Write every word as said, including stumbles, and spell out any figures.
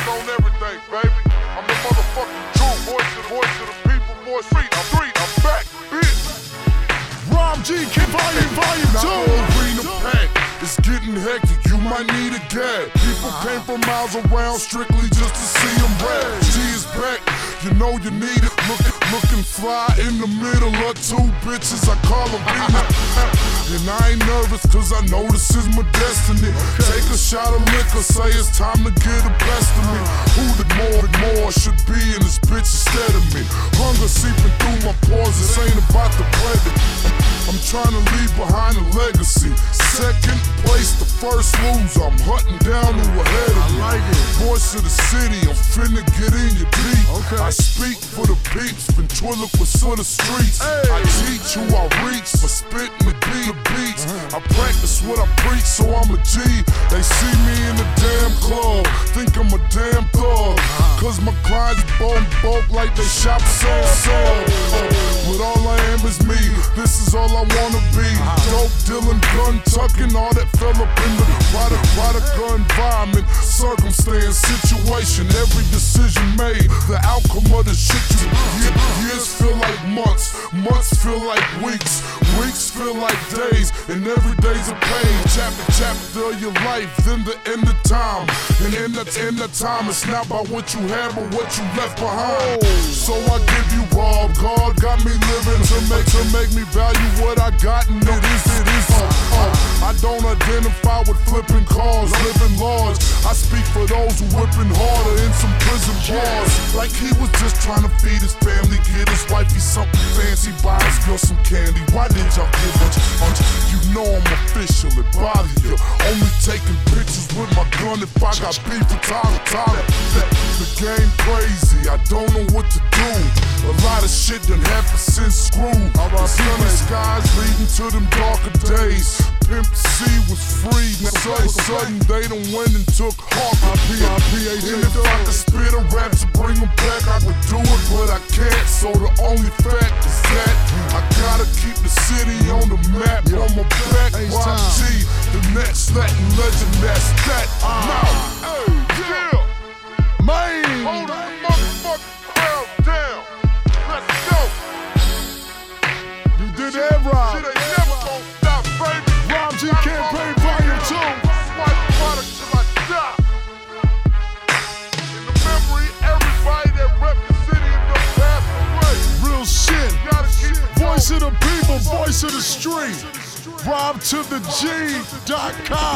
on everything, baby. I'm the motherfucking true voice of the voice of the people, voice street. I'm free, I'm back, bitch. Rob G, Kid Volume, Volume two. Arena pack, it's getting hectic, you might need a gag. People came from miles around strictly just to see him rap. G is back, you know you need it. Look, looking fly in the middle of two bitches, I call them Venus. And I ain't nervous cause I know this is my destiny. Take a shot of liquor, say it's time to get the best of me. Who the more, the more should be in this bitch instead of me. Hunger seeping through my pores, this ain't about the pleasure. I'm trying to leave behind a legacy. Second place, the first loser. I'm hunting down who ahead of me. I like it. Voice of the city, I'm finna get in your beat. Okay. I speak for the peeps, ventriloquist of the streets. Hey. I teach who I reach, for spitting the beat of beats. I practice what I preach, so I'm a G. They see me in the damn club, think I'm a damn thug. Cause my clients bone bulk like they shop sell, sell. But all I am is me, this is all I wanna be. Dope dealing, gun tucking, all that fell up in the product, product environment, circumstance, situation, every decision made, the outcome of the shit you get. Years feel like months, months feel like weeks, weeks feel like days, and every day's a pain. Chapter, chapter of your life, then the end of time. And in the end of time, it's not about what you had, but what you left behind. So I give you Rob, God got me living to make to make me value what I got, and it is, it is. Uh, uh, I don't identify with flipping cars, living large. I speak for those who whipping harder in some prison bars. Like he was just trying to feed his family, get his wifey something fancy, buy his girl some candy. Why did y'all give us hunch? You know I'm official, it bother you. Only taking pictures with my gun if I got beef with Tyler, Tyler. The game crazy, I don't know what to do. A lot of shit done happened since Screw. The sunny skies leading to them darker days. Pimp C was free, now sudden, sudden they done went and took Harper. And if I could spit a rap to bring them back, I could do it, but I can't. So the only fact is that I gotta keep the city on the map. On my back, Y G, the next Latin legend, that's that. Now, hey, yeah, Man. hold the motherfucking crowd down. Let's go. You did that, Rob. Shit ain't never gonna stop, baby. Rob G Campaign Volume two. Swipe product till I die. In the memory, everybody that rep the city and done passed away. Real shit. Gotta keep it Voice going. of the people, voice of the street. Rob to the G dot com.